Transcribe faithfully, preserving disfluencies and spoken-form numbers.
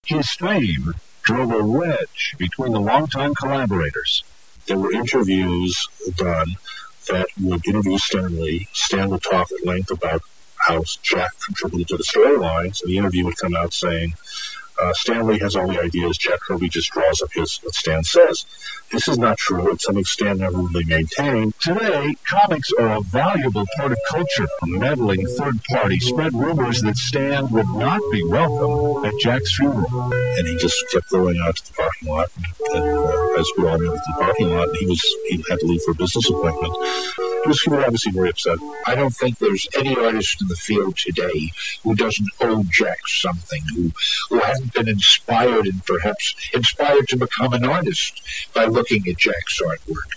His fame drove a wedge between the longtime collaborators. There were interviews done that would interview Stan Lee. Stan would talk at length about how Jack contributed to the storylines, and the interview would come out saying, uh, Stan Lee has all the ideas, Jack Kirby just draws up his what Stan says. This is not true. It's something Stan never really maintained. Today, comics are a valuable part of culture. A meddling third party spread rumors that Stan would not be welcome at Jack's funeral. And he just kept going out to the parking lot. And, uh, as we all knew, at the parking lot, he was he had to leave for a business appointment. He was, he was obviously very upset. I don't think there's any artist in the field today who doesn't owe Jack something, who, who hasn't been inspired and perhaps inspired to become an artist by looking at Jack's artwork.